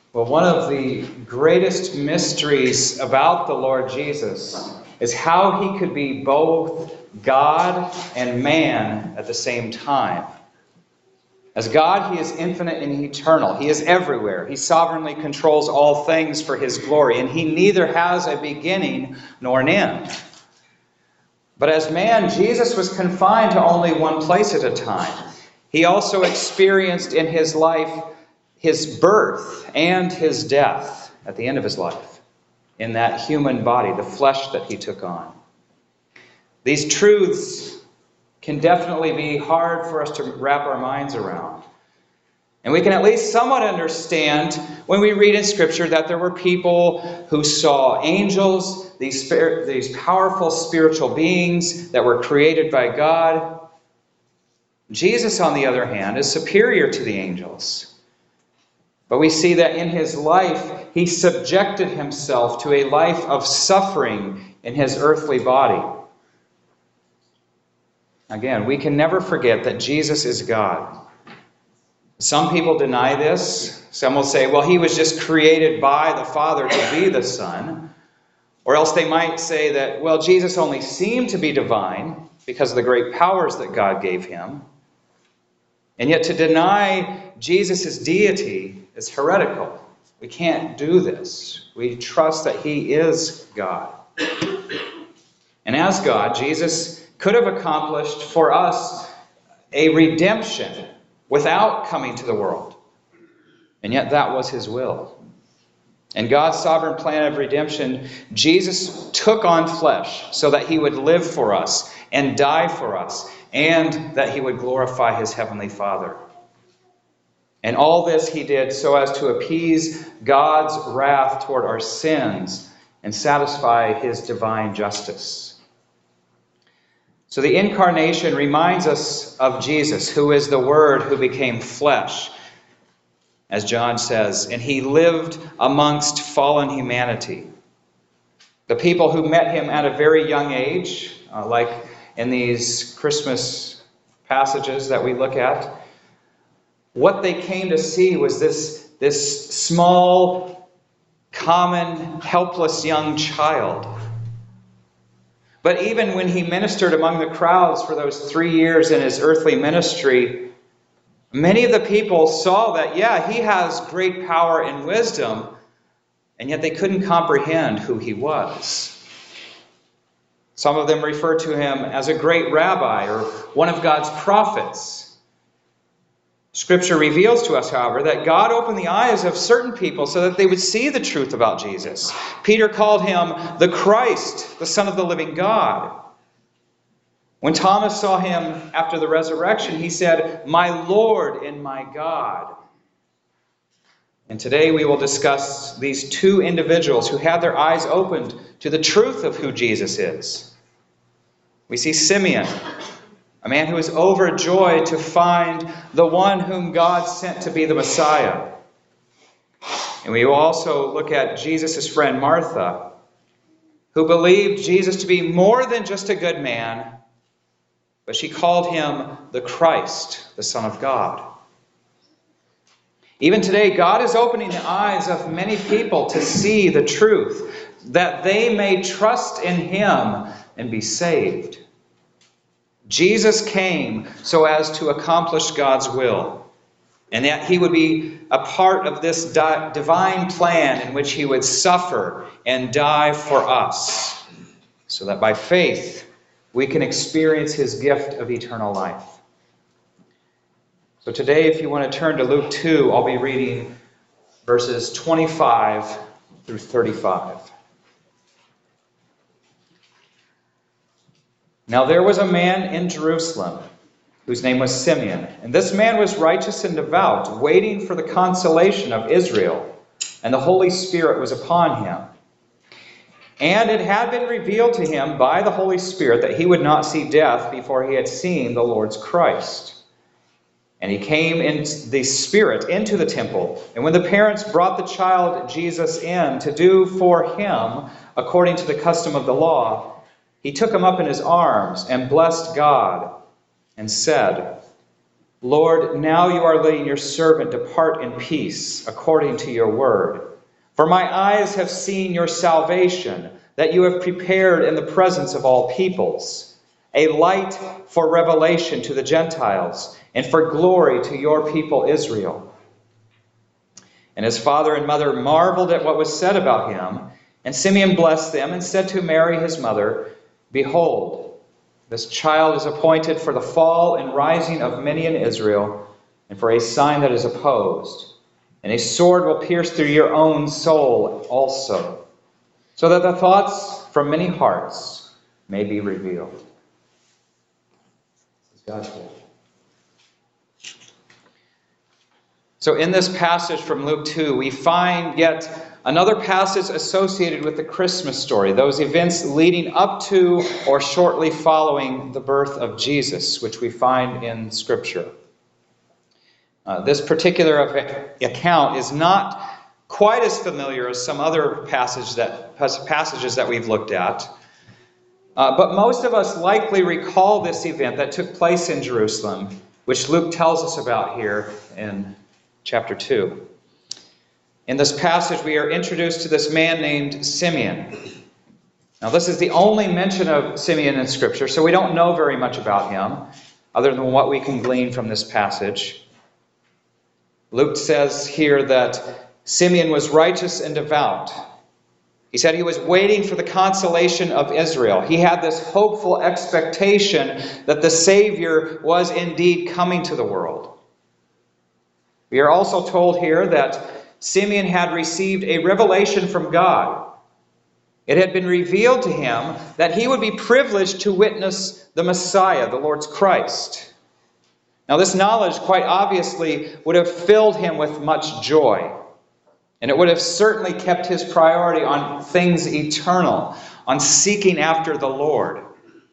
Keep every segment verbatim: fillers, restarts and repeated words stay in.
Well, one of the greatest mysteries about the Lord Jesus is how he could be both God and man at the same time. As God, he is infinite and eternal. He is everywhere. He sovereignly controls all things for his glory, and he neither has a beginning nor an end. But as man, Jesus was confined to only one place at a time. He also experienced in his life his birth and his death at the end of his life in that human body, the flesh that he took on. These truths can definitely be hard for us to wrap our minds around. And we can at least somewhat understand when we read in Scripture that there were people who saw angels, these, spirit, these powerful spiritual beings that were created by God. Jesus, on the other hand, is superior to the angels. But we see that in his life, he subjected himself to a life of suffering in his earthly body. Again, we can never forget that Jesus is God. Some people deny this. Some will say, well, he was just created by the Father to be the Son. Or else they might say that, well, Jesus only seemed to be divine because of the great powers that God gave him. And yet to deny Jesus' deity is heretical. We can't do this. We trust that he is God. And as God, Jesus could have accomplished for us a redemption without coming to the world. And yet that was his will. In God's sovereign plan of redemption, Jesus took on flesh so that he would live for us and die for us, and that he would glorify his heavenly Father. And all this he did so as to appease God's wrath toward our sins and satisfy his divine justice. So the incarnation reminds us of Jesus, who is the Word who became flesh, as John says, and he lived amongst fallen humanity. The people who met him at a very young age, uh, like in these Christmas passages that we look at, what they came to see was this, this small, common, helpless young child. But even when he ministered among the crowds for those three years in his earthly ministry, many of the people saw that, yeah, he has great power and wisdom, and yet they couldn't comprehend who he was. Some of them refer to him as a great rabbi or one of God's prophets. Scripture reveals to us, however, that God opened the eyes of certain people so that they would see the truth about Jesus. Peter called him the Christ, the Son of the living God. When Thomas saw him after the resurrection, he said, "My Lord and my God." And today we will discuss these two individuals who had their eyes opened to the truth of who Jesus is. We see Simeon, a man who is overjoyed to find the one whom God sent to be the Messiah. And we will also look at Jesus' friend Martha, who believed Jesus to be more than just a good man, but she called him the Christ, the Son of God. Even today, God is opening the eyes of many people to see the truth, that they may trust in him and be saved. Jesus came so as to accomplish God's will, and that he would be a part of this di- divine plan in which he would suffer and die for us, so that by faith we can experience his gift of eternal life. So today, if you want to turn to Luke two, I'll be reading verses twenty-five through thirty-five. Now there was a man in Jerusalem whose name was Simeon, and this man was righteous and devout, waiting for the consolation of Israel, and the Holy Spirit was upon him. And it had been revealed to him by the Holy Spirit that he would not see death before he had seen the Lord's Christ. And he came in the Spirit into the temple. And when the parents brought the child Jesus in to do for him according to the custom of the law, he took him up in his arms and blessed God and said, Lord, now you are letting your servant depart in peace, according to your word. For my eyes have seen your salvation, that you have prepared in the presence of all peoples, a light for revelation to the Gentiles, and for glory to your people Israel. And his father and mother marveled at what was said about him. And Simeon blessed them and said to Mary his mother, Behold, this child is appointed for the fall and rising of many in Israel, and for a sign that is opposed. And a sword will pierce through your own soul also, so that the thoughts from many hearts may be revealed. This is God's word. So in this passage from Luke two, we find yet another passage associated with the Christmas story, those events leading up to or shortly following the birth of Jesus, which we find in Scripture. Uh, this particular account is not quite as familiar as some other passage that, passages that we've looked at, uh, but most of us likely recall this event that took place in Jerusalem, which Luke tells us about here in chapter two. In this passage, we are introduced to this man named Simeon. Now, this is the only mention of Simeon in Scripture, so we don't know very much about him, other than what we can glean from this passage. Luke says here that Simeon was righteous and devout. He said he was waiting for the consolation of Israel. He had this hopeful expectation that the Savior was indeed coming to the world. We are also told here that Simeon had received a revelation from God. It had been revealed to him that he would be privileged to witness the Messiah, the Lord's Christ. Now, this knowledge, quite obviously, would have filled him with much joy. And it would have certainly kept his priority on things eternal, on seeking after the Lord.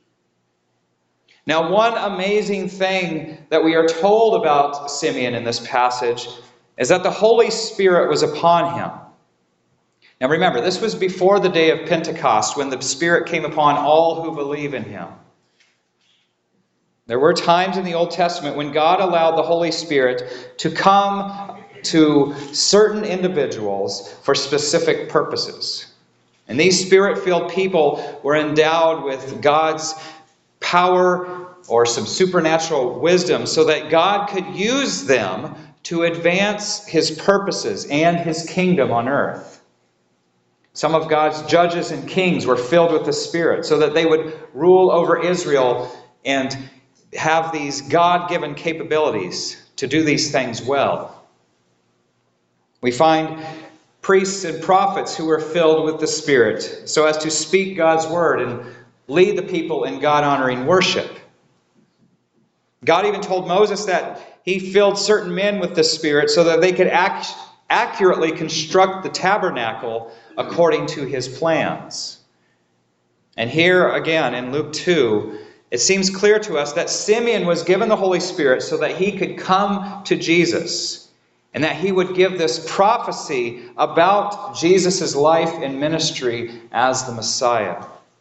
Now, one amazing thing that we are told about Simeon in this passage is that the Holy Spirit was upon him. Now remember, this was before the day of Pentecost, when the Spirit came upon all who believe in him. There were times in the Old Testament when God allowed the Holy Spirit to come to certain individuals for specific purposes. And these Spirit-filled people were endowed with God's power or some supernatural wisdom so that God could use them to advance his purposes and his kingdom on earth. Some of God's judges and kings were filled with the Spirit so that they would rule over Israel and have these God-given capabilities to do these things well. We find priests and prophets who were filled with the Spirit so as to speak God's word and lead the people in God-honoring worship. God even told Moses that he filled certain men with the Spirit so that they could act, accurately construct the tabernacle according to his plans. And here again in Luke two, it seems clear to us that Simeon was given the Holy Spirit so that he could come to Jesus and that he would give this prophecy about Jesus' life and ministry as the Messiah.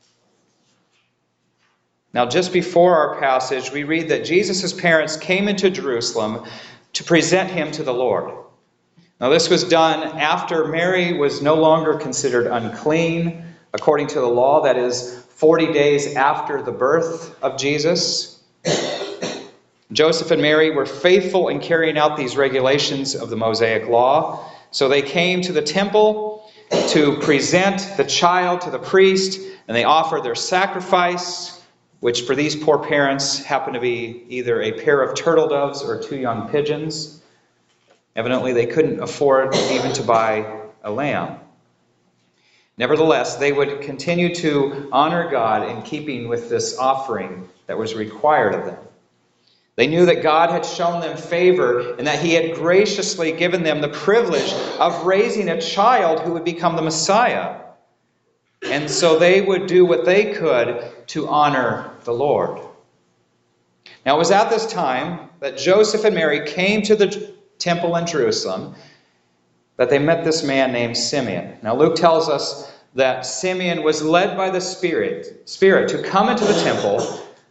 Now, just before our passage, we read that Jesus' parents came into Jerusalem to present him to the Lord. Now, this was done after Mary was no longer considered unclean, according to the law, that is, forty days after the birth of Jesus. Joseph and Mary were faithful in carrying out these regulations of the Mosaic law, so they came to the temple to present the child to the priest, and they offered their sacrifice, which for these poor parents happened to be either a pair of turtle doves or two young pigeons. Evidently, they couldn't afford even to buy a lamb. Nevertheless, they would continue to honor God in keeping with this offering that was required of them. They knew that God had shown them favor and that he had graciously given them the privilege of raising a child who would become the Messiah. And so they would do what they could to honor the Lord. Now, it was at this time that Joseph and Mary came to the temple in Jerusalem that they met this man named Simeon. Now, Luke tells us that Simeon was led by the Spirit, Spirit to come into the temple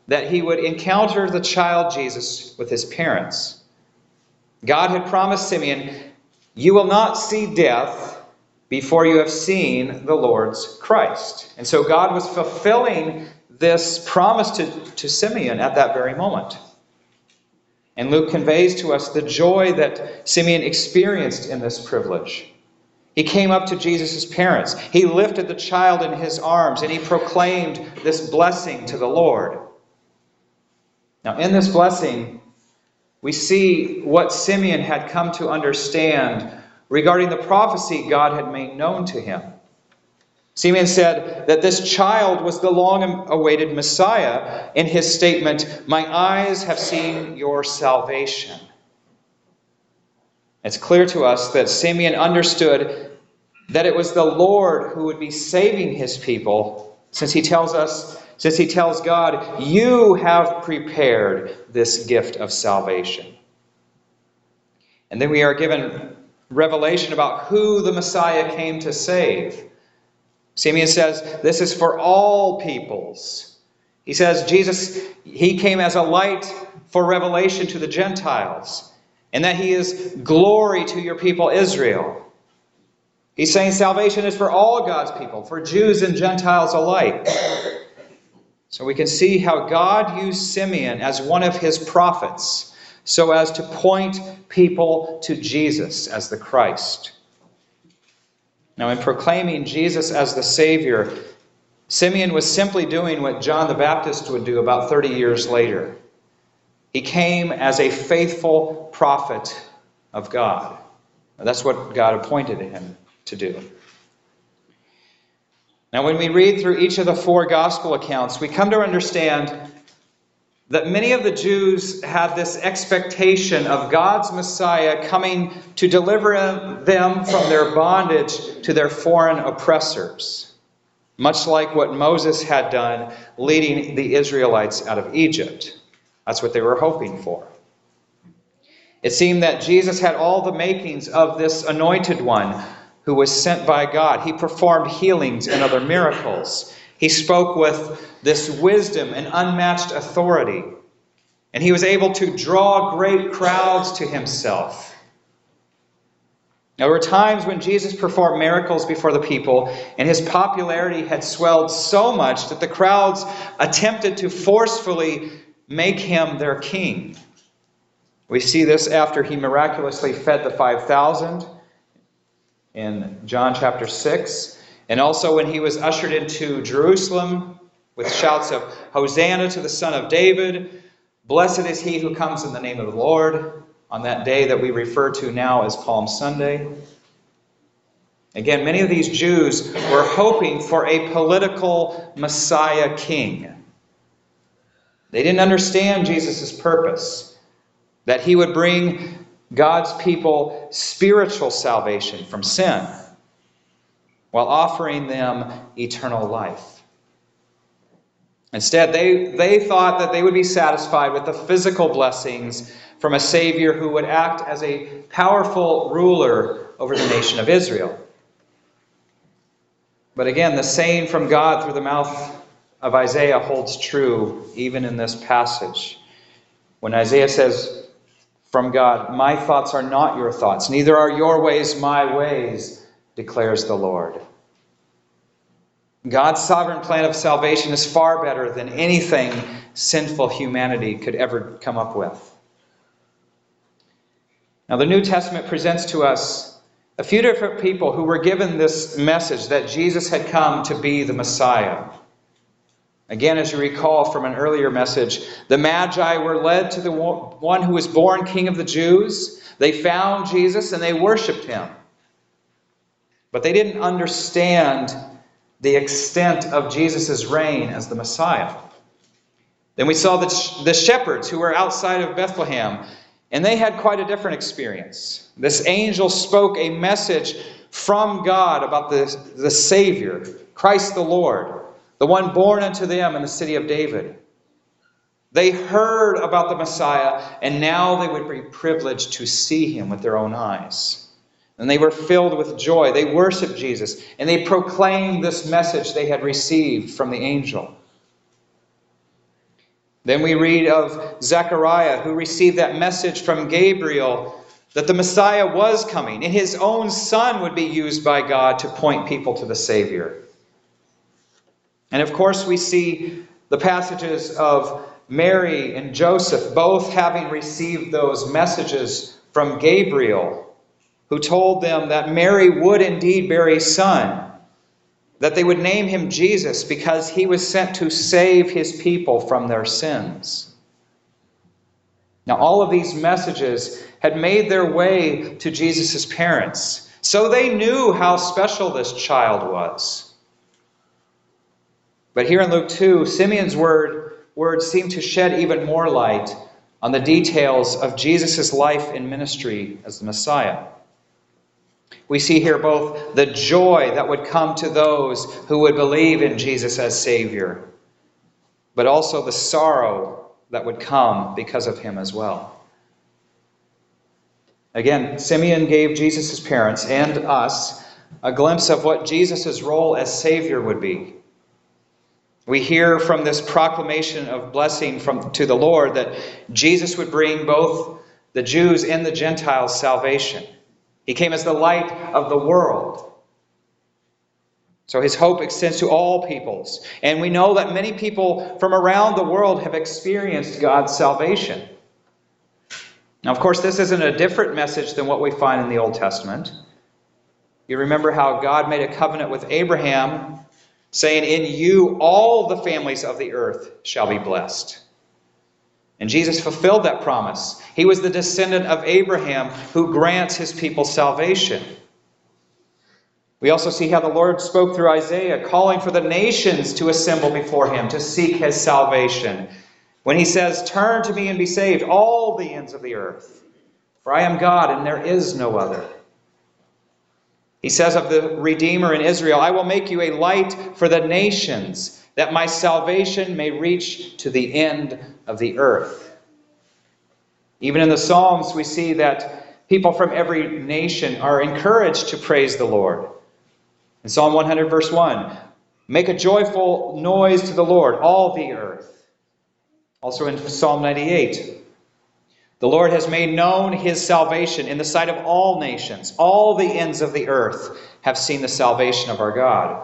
that he would encounter the child Jesus with his parents. God had promised Simeon, "You will not see death before you have seen the Lord's Christ." And so God was fulfilling this promise to, to Simeon at that very moment. And Luke conveys to us the joy that Simeon experienced in this privilege. He came up to Jesus' parents. He lifted the child in his arms, and he proclaimed this blessing to the Lord. Now, in this blessing, we see what Simeon had come to understand regarding the prophecy God had made known to him. Simeon said that this child was the long-awaited Messiah in his statement, "My eyes have seen your salvation." It's clear to us that Simeon understood that it was the Lord who would be saving his people, since he tells us, since he tells God, "You have prepared this gift of salvation." And then we are given revelation about who the Messiah came to save. Simeon says, this is for all peoples. He says, Jesus, he came as a light for revelation to the Gentiles, and that he is glory to your people Israel. He's saying salvation is for all God's people, for Jews and Gentiles alike. So we can see how God used Simeon as one of his prophets so as to point people to Jesus as the Christ. Now, in proclaiming Jesus as the Savior, Simeon was simply doing what John the Baptist would do about thirty years later. He came as a faithful prophet of God. That's what God appointed him to do. Now, when we read through each of the four gospel accounts, we come to understand that many of the Jews had this expectation of God's Messiah coming to deliver them from their bondage to their foreign oppressors, much like what Moses had done leading the Israelites out of Egypt. That's what they were hoping for. It seemed that Jesus had all the makings of this anointed one who was sent by God. He performed healings and other miracles. He spoke with this wisdom and unmatched authority. And he was able to draw great crowds to himself. Now, there were times when Jesus performed miracles before the people, and his popularity had swelled so much that the crowds attempted to forcefully make him their king. We see this after he miraculously fed the five thousand in John chapter six, and also when he was ushered into Jerusalem with shouts of Hosanna to the Son of David, blessed is he who comes in the name of the Lord, on that day that we refer to now as Palm Sunday. Again, many of these Jews were hoping for a political Messiah king. They didn't understand Jesus' purpose, that he would bring God's people spiritual salvation from sin, while offering them eternal life. Instead, they, they thought that they would be satisfied with the physical blessings from a Savior who would act as a powerful ruler over the nation of Israel. But again, the saying from God through the mouth of Isaiah holds true even in this passage. When Isaiah says from God, "My thoughts are not your thoughts, neither are your ways my ways, declares the Lord." God's sovereign plan of salvation is far better than anything sinful humanity could ever come up with. Now, the New Testament presents to us a few different people who were given this message that Jesus had come to be the Messiah. Again, as you recall from an earlier message, the Magi were led to the one who was born King of the Jews. They found Jesus and they worshiped him. But they didn't understand the extent of Jesus' reign as the Messiah. Then we saw the, the shepherds who were outside of Bethlehem, and they had quite a different experience. This angel spoke a message from God about the, the Savior, Christ the Lord, the one born unto them in the city of David. They heard about the Messiah, and now they would be privileged to see him with their own eyes. And they were filled with joy. They worshiped Jesus, and they proclaimed this message they had received from the angel. Then we read of Zechariah, who received that message from Gabriel that the Messiah was coming, and his own son would be used by God to point people to the Savior. And of course, we see the passages of Mary and Joseph both having received those messages from Gabriel, who told them that Mary would indeed bear a son, that they would name him Jesus because he was sent to save his people from their sins. Now, all of these messages had made their way to Jesus' parents, so they knew how special this child was. But here in Luke two, Simeon's word, words seem to shed even more light on the details of Jesus' life and ministry as the Messiah. We see here both the joy that would come to those who would believe in Jesus as Savior, but also the sorrow that would come because of him as well. Again, Simeon gave Jesus' parents and us a glimpse of what Jesus' role as Savior would be. We hear from this proclamation of blessing from to the Lord that Jesus would bring both the Jews and the Gentiles salvation. He came as the light of the world. So his hope extends to all peoples. And we know that many people from around the world have experienced God's salvation. Now, of course, this isn't a different message than what we find in the Old Testament. You remember how God made a covenant with Abraham, saying, "In you all the families of the earth shall be blessed." And Jesus fulfilled that promise. He was the descendant of Abraham who grants his people salvation. We also see how the Lord spoke through Isaiah, calling for the nations to assemble before him to seek his salvation. When he says, "Turn to me and be saved, all the ends of the earth, for I am God and there is no other." He says of the Redeemer in Israel, "I will make you a light for the nations, that my salvation may reach to the end of the earth." Even in the Psalms, we see that people from every nation are encouraged to praise the Lord. In Psalm one hundred, verse one, "Make a joyful noise to the Lord, all the earth." Also in Psalm ninety-eight, "The Lord has made known his salvation in the sight of all nations. All the ends of the earth have seen the salvation of our God."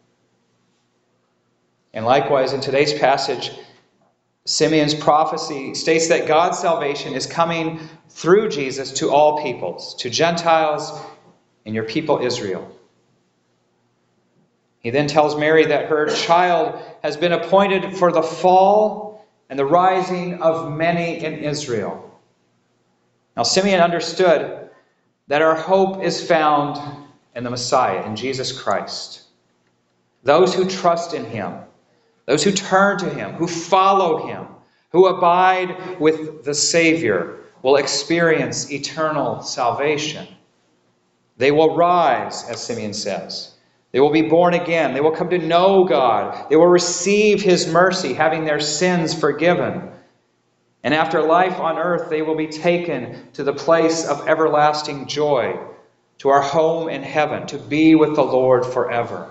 And likewise, in today's passage, Simeon's prophecy states that God's salvation is coming through Jesus to all peoples, to Gentiles and your people Israel. He then tells Mary that her child has been appointed for the fall and the rising of many in Israel. Now, Simeon understood that our hope is found in the Messiah, in Jesus Christ. Those who trust in him, those who turn to him, who follow him, who abide with the Savior, will experience eternal salvation. They will rise, as Simeon says. They will be born again. They will come to know God. They will receive his mercy, having their sins forgiven. And after life on earth, they will be taken to the place of everlasting joy, to our home in heaven, to be with the Lord forever.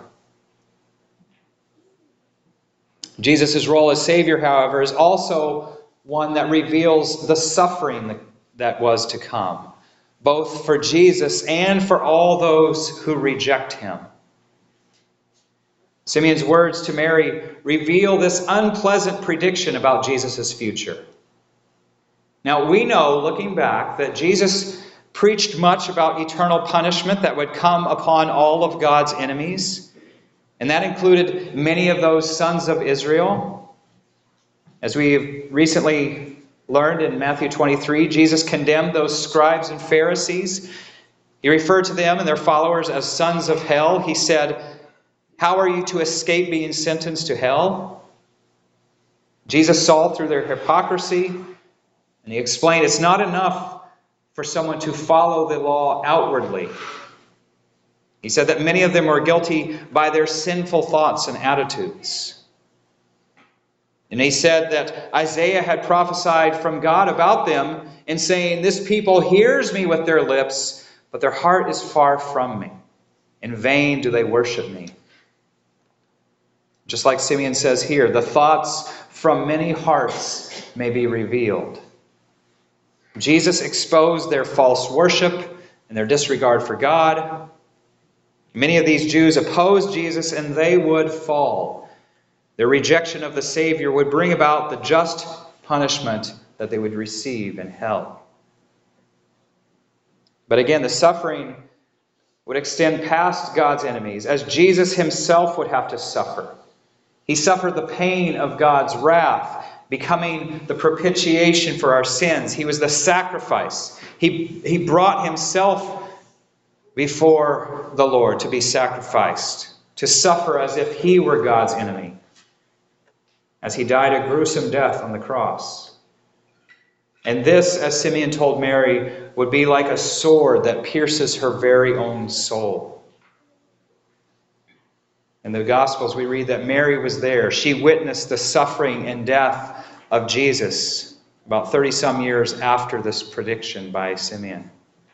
Jesus' role as Savior, however, is also one that reveals the suffering that was to come, both for Jesus and for all those who reject him. Simeon's words to Mary reveal this unpleasant prediction about Jesus' future. Now, we know, looking back, that Jesus preached much about eternal punishment that would come upon all of God's enemies. And that included many of those sons of Israel. As we recently learned in Matthew twenty-three, Jesus condemned those scribes and Pharisees. He referred to them and their followers as sons of hell. He said, "How are you to escape being sentenced to hell?" Jesus saw through their hypocrisy, and he explained it's not enough for someone to follow the law outwardly. He said that many of them were guilty by their sinful thoughts and attitudes. And he said that Isaiah had prophesied from God about them in saying, "This people hears me with their lips, but their heart is far from me. In vain do they worship me." Just like Simeon says here, the thoughts from many hearts may be revealed. Jesus exposed their false worship and their disregard for God. Many of these Jews opposed Jesus, and they would fall. Their rejection of the Savior would bring about the just punishment that they would receive in hell. But again, the suffering would extend past God's enemies, as Jesus himself would have to suffer. He suffered the pain of God's wrath, becoming the propitiation for our sins. He was the sacrifice. He, he brought himself before the Lord to be sacrificed, to suffer as if he were God's enemy, as he died a gruesome death on the cross. And this, as Simeon told Mary, would be like a sword that pierces her very own soul. In the Gospels, we read that Mary was there. She witnessed the suffering and death of Jesus about thirty-some years after this prediction by Simeon.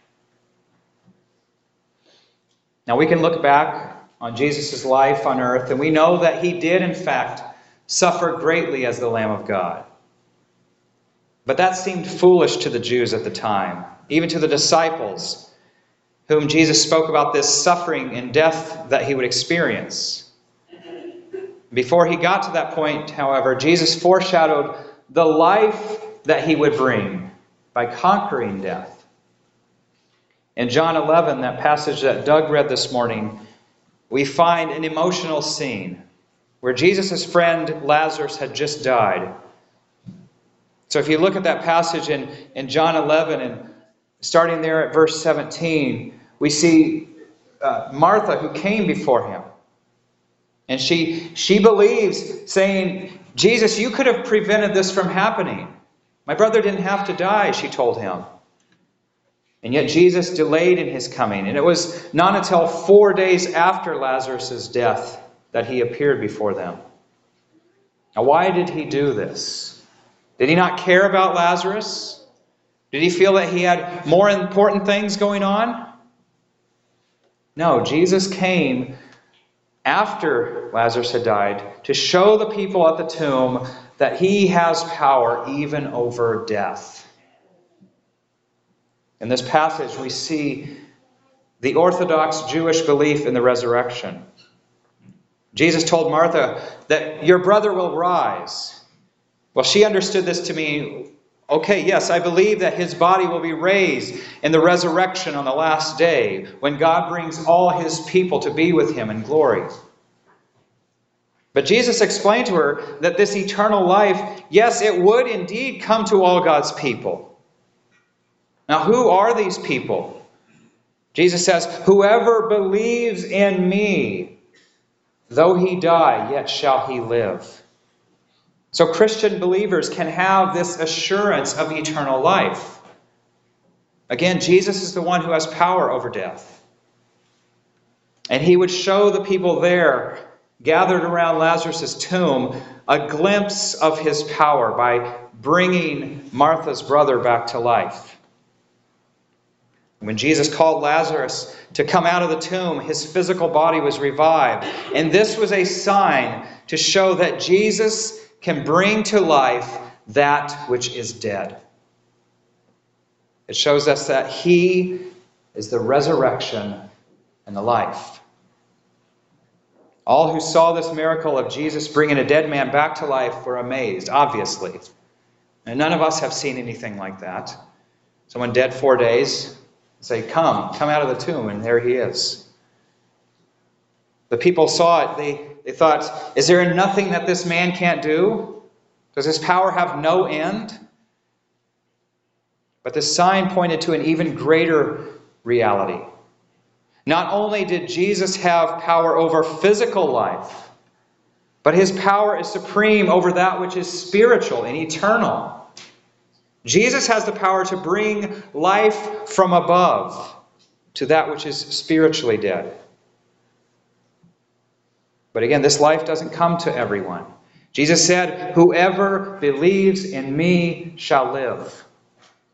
Now, we can look back on Jesus' life on earth, and we know that he did, in fact, suffer greatly as the Lamb of God. But that seemed foolish to the Jews at the time, even to the disciples, whom Jesus spoke about this suffering and death that he would experience. Before he got to that point, however, Jesus foreshadowed the life that he would bring by conquering death. In John eleven, that passage that Doug read this morning, we find an emotional scene where Jesus' friend Lazarus had just died. So if you look at that passage in, in John eleven, and starting there at verse seventeen, we see uh, Martha, who came before him. And she, she believes, saying, Jesus, you could have prevented this from happening. My brother didn't have to die, she told him. And yet Jesus delayed in his coming. And it was not until four days after Lazarus' death that he appeared before them. Now, why did he do this? Did he not care about Lazarus? Did he feel that he had more important things going on? No, Jesus came after Lazarus had died to show the people at the tomb that he has power even over death. In this passage, we see the Orthodox Jewish belief in the resurrection. Jesus told Martha that your brother will rise. Well, she understood this to mean, okay, yes, I believe that his body will be raised in the resurrection on the last day, when God brings all his people to be with him in glory. But Jesus explained to her that this eternal life, yes, it would indeed come to all God's people. Now, who are these people? Jesus says, whoever believes in me, though he die, yet shall he live. So Christian believers can have this assurance of eternal life. Again, Jesus is the one who has power over death. And he would show the people there, gathered around Lazarus' tomb, a glimpse of his power by bringing Martha's brother back to life. When Jesus called Lazarus to come out of the tomb, his physical body was revived. And this was a sign to show that Jesus can bring to life that which is dead. It shows us that he is the resurrection and the life. All who saw this miracle of Jesus bringing a dead man back to life were amazed, obviously. And none of us have seen anything like that. Someone dead four days, say, come, come out of the tomb, and there he is. The people saw it. They, they thought, is there nothing that this man can't do? Does his power have no end? But the sign pointed to an even greater reality. Not only did Jesus have power over physical life, but his power is supreme over that which is spiritual and eternal. Jesus has the power to bring life from above to that which is spiritually dead. But again, this life doesn't come to everyone. Jesus said, whoever believes in me shall live.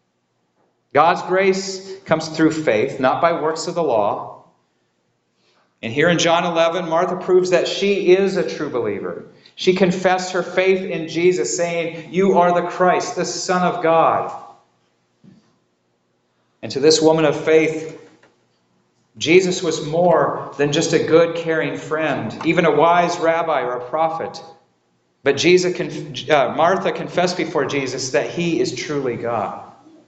God's grace comes through faith, not by works of the law. And here in John eleven, Martha proves that she is a true believer. She confessed her faith in Jesus, saying, "You are the Christ, the Son of God." And to this woman of faith, Jesus was more than just a good, caring friend, even a wise rabbi or a prophet. But Jesus, uh, Martha confessed before Jesus that he is truly God.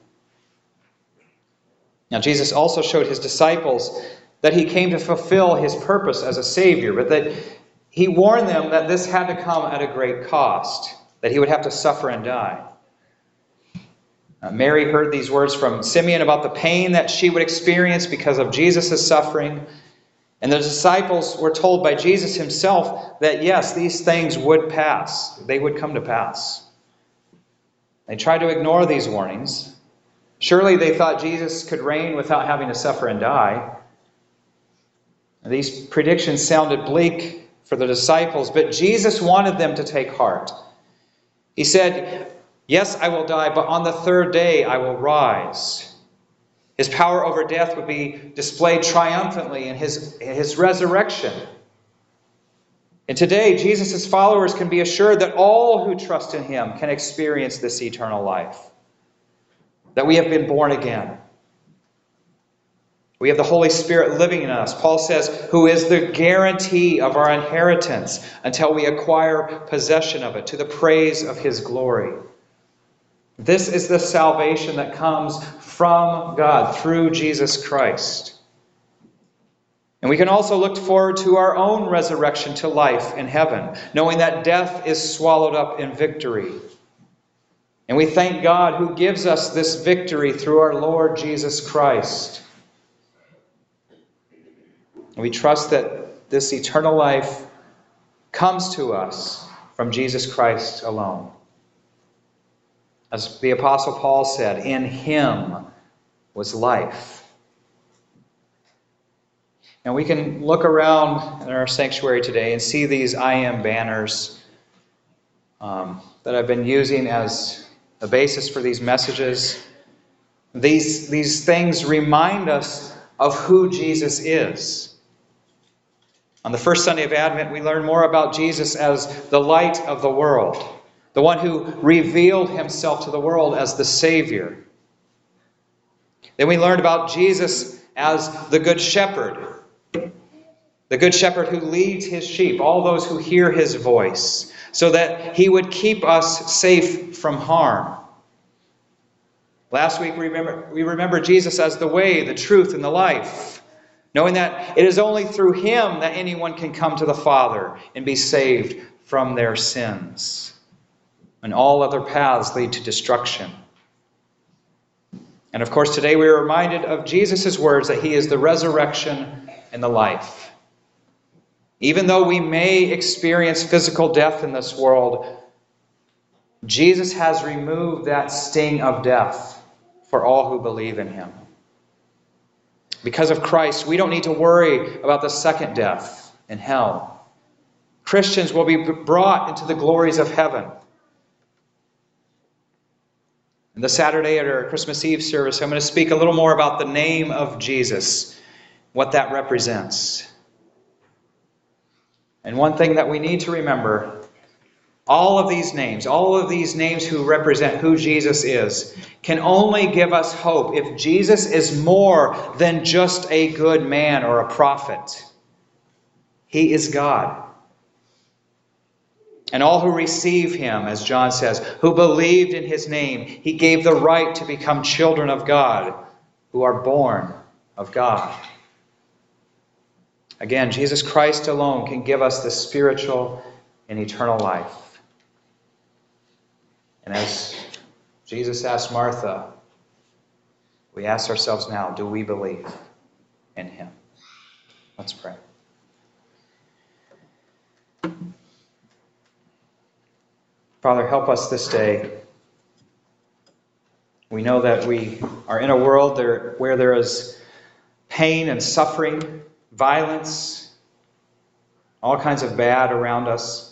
Now, Jesus also showed his disciples that he came to fulfill his purpose as a Savior, but that he warned them that this had to come at a great cost, that he would have to suffer and die. Uh, Mary heard these words from Simeon about the pain that she would experience because of Jesus' suffering. And the disciples were told by Jesus himself that yes, these things would pass. They would come to pass. They tried to ignore these warnings. Surely they thought Jesus could reign without having to suffer and die. And these predictions sounded bleak for the disciples, but Jesus wanted them to take heart. He said, "Yes, I will die, but on the third day I will rise." His power over death would be displayed triumphantly in his, in his resurrection. And today, Jesus' followers can be assured that all who trust in him can experience this eternal life. That we have been born again. We have the Holy Spirit living in us. Paul says, who is the guarantee of our inheritance until we acquire possession of it, to the praise of his glory. This is the salvation that comes from God through Jesus Christ. And we can also look forward to our own resurrection to life in heaven, knowing that death is swallowed up in victory. And we thank God who gives us this victory through our Lord Jesus Christ. And we trust that this eternal life comes to us from Jesus Christ alone. As the Apostle Paul said, in him was life. And we can look around in our sanctuary today and see these I am banners um, that I've been using as the basis for these messages. These, these things remind us of who Jesus is. On the first Sunday of Advent, we learn more about Jesus as the light of the world, the one who revealed himself to the world as the Savior. Then we learned about Jesus as the Good Shepherd, the Good Shepherd who leads his sheep, all those who hear his voice, so that he would keep us safe from harm. Last week we remember, we remember Jesus as the way, the truth, and the life, knowing that it is only through him that anyone can come to the Father and be saved from their sins. And all other paths lead to destruction. And of course, today we are reminded of Jesus' words that he is the resurrection and the life. Even though we may experience physical death in this world, Jesus has removed that sting of death for all who believe in him. Because of Christ, we don't need to worry about the second death in hell. Christians will be brought into the glories of heaven. And this Saturday at our Christmas Eve service, I'm going to speak a little more about the name of Jesus, what that represents. And one thing that we need to remember, all of these names, all of these names who represent who Jesus is, can only give us hope if Jesus is more than just a good man or a prophet. He is God. And all who receive him, as John says, who believed in his name, he gave the right to become children of God, who are born of God. Again, Jesus Christ alone can give us the spiritual and eternal life. And as Jesus asked Martha, we ask ourselves now, do we believe in him? Let's pray. Father, help us this day. We know that we are in a world there, where there is pain and suffering, violence, all kinds of bad around us.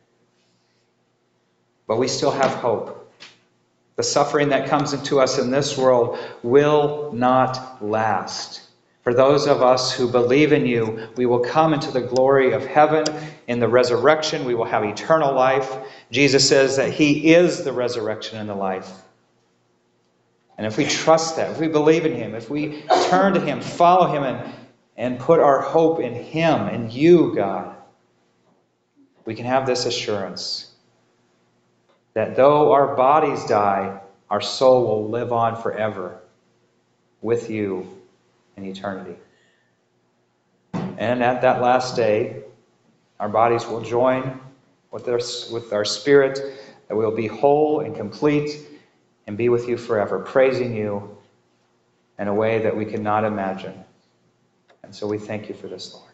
But we still have hope. The suffering that comes into us in this world will not last. For For those of us who believe in you, we will come into the glory of heaven. In the resurrection, we will have eternal life. Jesus says that he is the resurrection and the life. And if we trust that, if we believe in him, if we turn to him, follow him, and, and put our hope in him, in you, God, we can have this assurance that though our bodies die, our soul will live on forever with you in eternity. And at that last day, our bodies will join with our, with our spirit, that we will be whole and complete and be with you forever, praising you in a way that we cannot imagine. And so we thank you for this, Lord.